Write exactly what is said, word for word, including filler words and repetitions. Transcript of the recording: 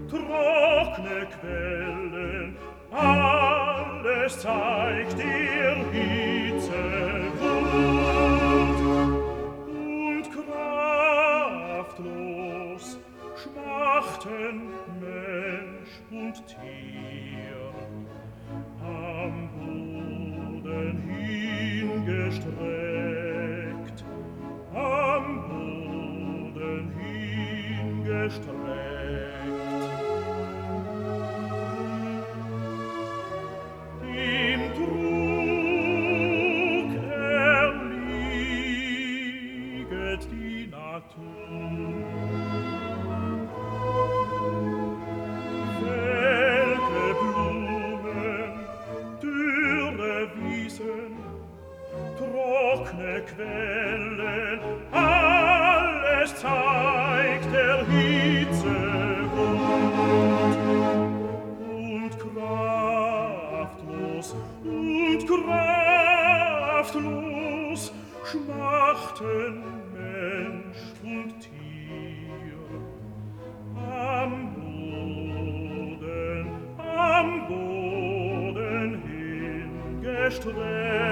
trockne Quellen, alles zeigt ihr Hitzewut. Und kraftlos schmachten Mensch und Tier, am Boden hingestreckt, am Boden hingestreckt. Im Trug erlieget die Natur. Welke Blumen, dürre Wiesen, trockne Quellen, alles zeigt der Hitzewut. Und kraftlos, und kraftlos schmachten Mensch und Tier, am Boden, am Boden hingestreckt.